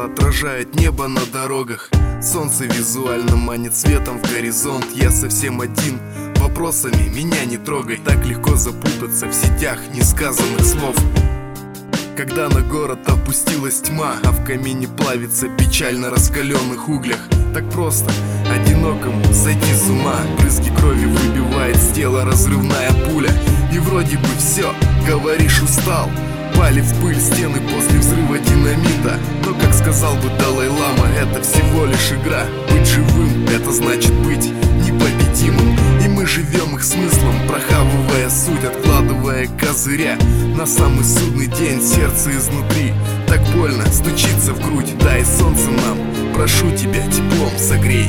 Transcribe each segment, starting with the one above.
зеркало отражает небо на дорогах. Солнце визуально манит светом в горизонт. Я совсем один, вопросами меня не трогай. Так легко запутаться в сетях несказанных слов. Когда на город опустилась тьма, а в камине плавится печаль на раскаленных углях. Так просто одинокому сойти с ума. Брызги крови выбивает с тела разрывная пуля. И вроде бы все, говоришь, устал. Пали в пыль стены после взрыва динамита. Но, как сказал бы Далай-лама, это всего лишь игра. Быть живым — это значит быть непобедимым. И мы живем их смыслом, прохавывая суть, откладывая козыря на самый судный день. Сердце изнутри так больно стучится в грудь. Дай солнце нам, прошу тебя, теплом согрей.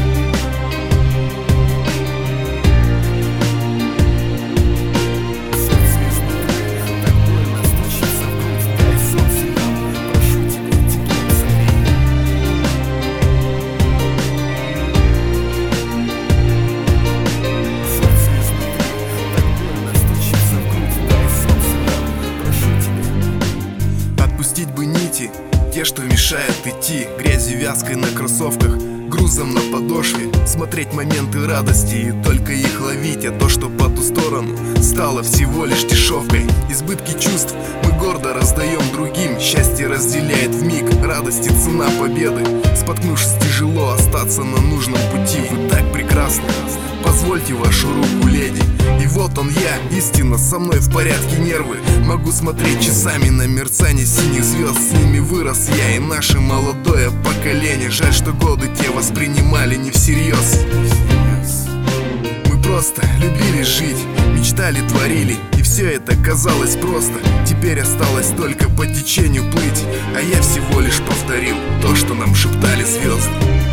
Отпустить бы нити, те, что мешают идти, грязью вязкой на кроссовках, грузом на подошве. Смотреть моменты радости и только их ловить. А то, что по ту сторону, стало всего лишь дешевкой. Избытки чувств мы гордо раздаем другим. Счастье разделяет вмиг, радости цена победы. Споткнувшись, тяжело остаться на нужном пути. Вы так прекрасны, позвольте вашу руку, леди. И вот он я, истинно, со мной в порядке нервы. Могу смотреть часами на мерцание синих звезд. С ними вырос я и наше молодое поколение. Жаль, что годы те воспринимали не всерьез. Мы просто любили жить, мечтали, творили, и все это казалось просто. Теперь осталось только по течению плыть, а я всего лишь повторил то, что нам шептали звезды.